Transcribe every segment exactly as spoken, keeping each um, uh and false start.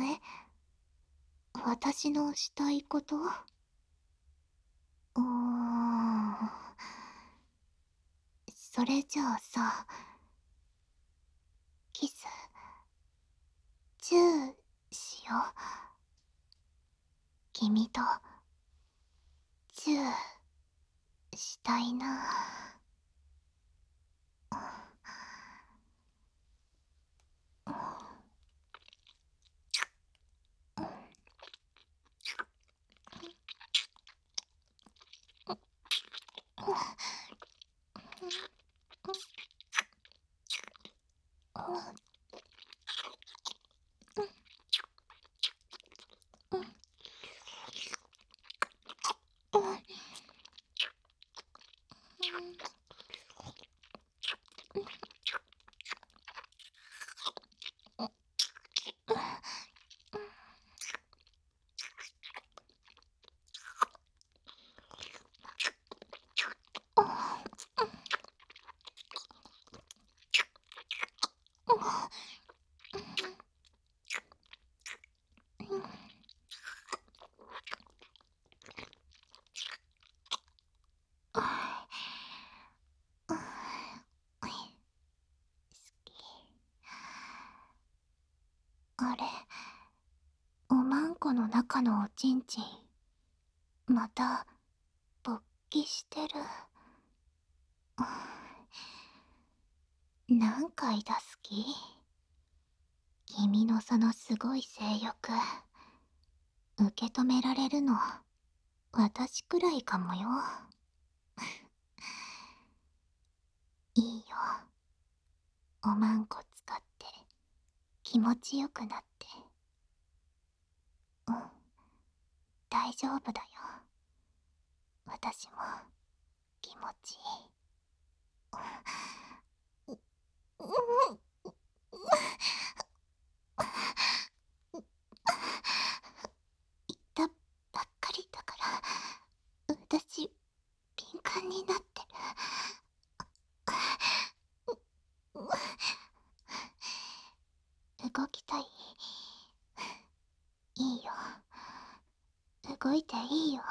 え、私のしたいこと？うーん。それじゃあさ、キス、チューしよう。君と、チューしたいな。あれ、おまんこの中のおちんちん、また、勃起してる。何回出す気？君のそのすごい性欲、受け止められるの、私くらいかもよ。いいよ。おまんこ使って、気持ちよくなって。うん、大丈夫だよ。私も、気持ちいい。うん、言ったばっかりだから、私、敏感になってる。動きたい？いいよ。動いていいよ。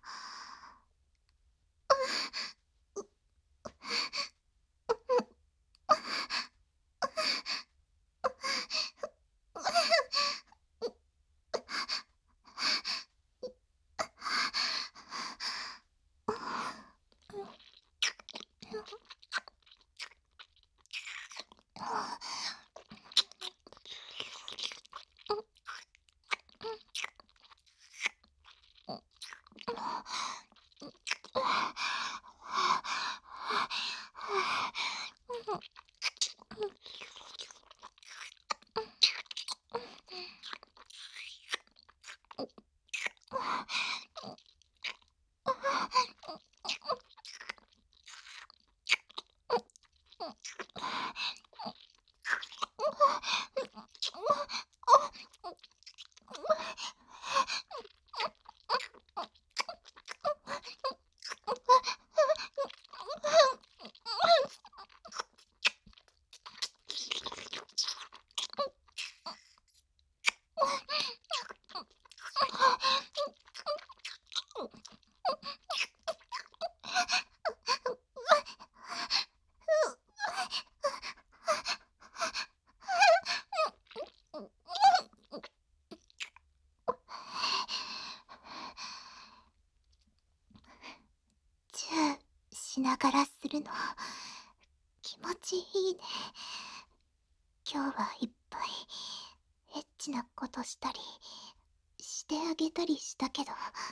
チューしながらするの、気持ちいいね。今日はいっぱいエッチなことしたりしてあげたりしたけど、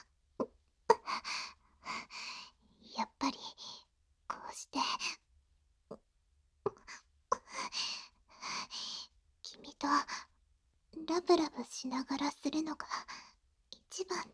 やっぱりこうして君とラブラブしながらするのが一番だよ。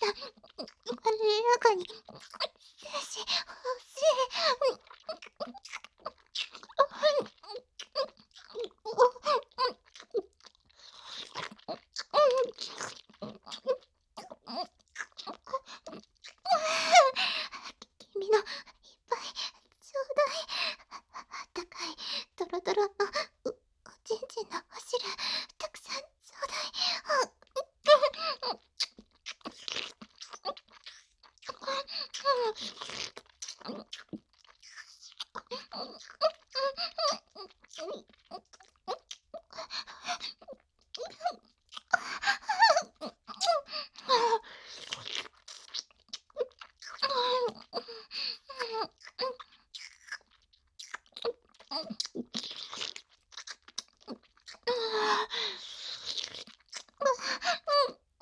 さん、まろやかに、精子欲しい。君のいっぱいちょうだい。あったかいドロドロのうおちんちんのお汁たくさんちょうだい。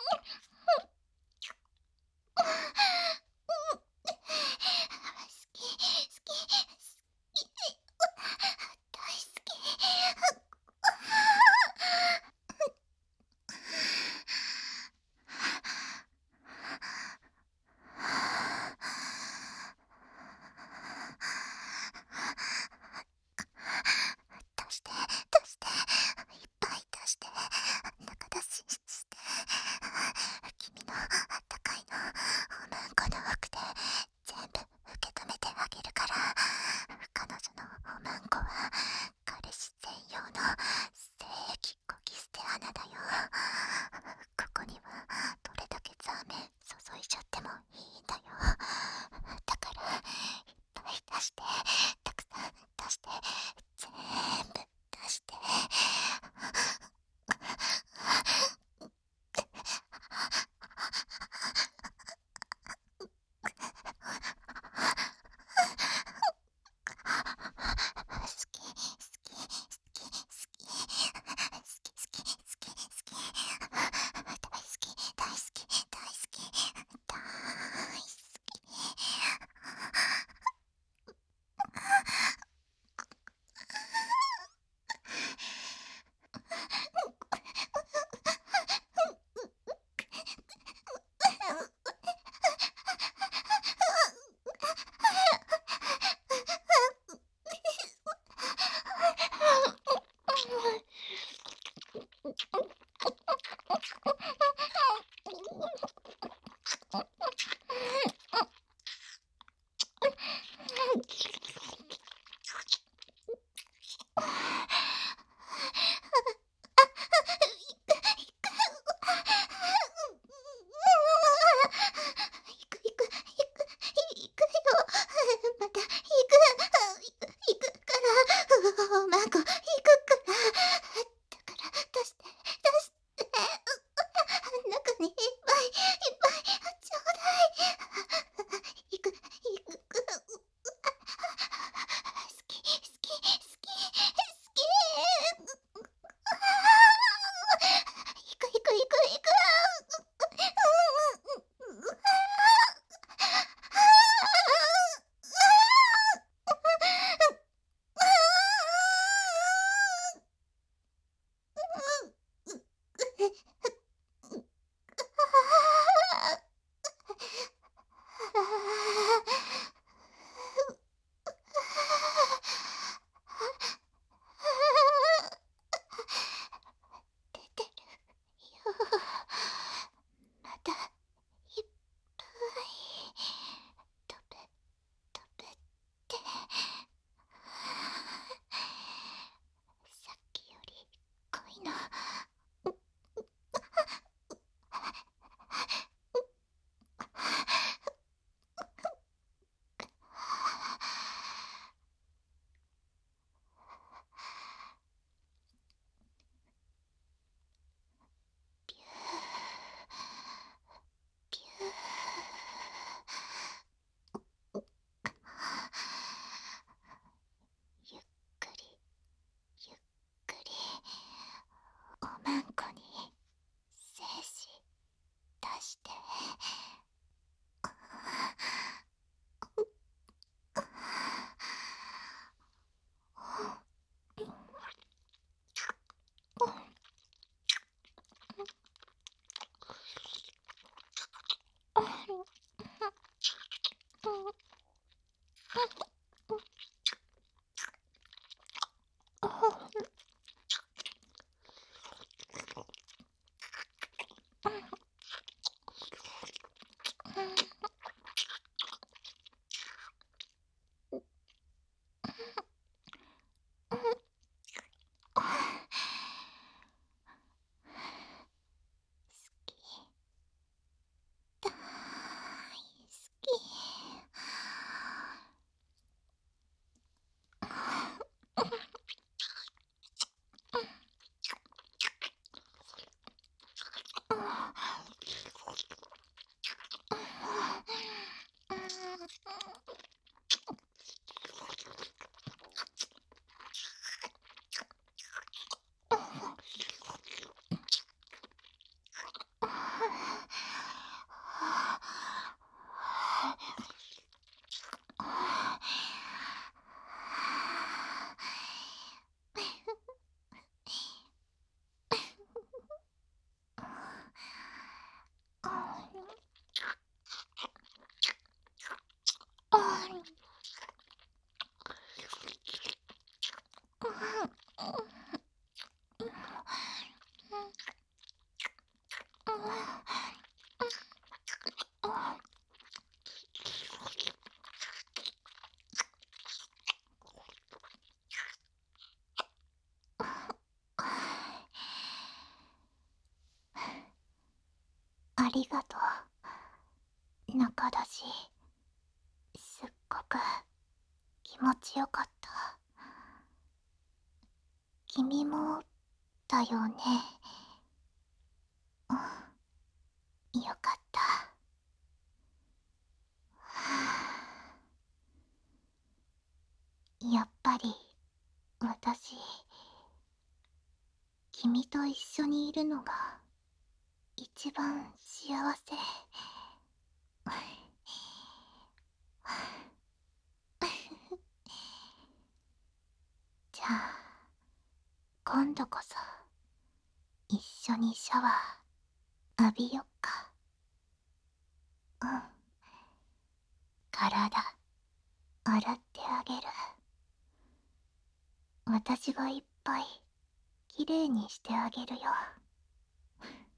好き。 ありがとう、中だし。すっごく気持ちよかった。君もだよね。うん、よかった。やっぱり私、君と一緒にいるのが一番幸せ。じゃあ今度こそ一緒にシャワー浴びよっか。うん、体洗ってあげる。私がいっぱいきれいにしてあげるよ。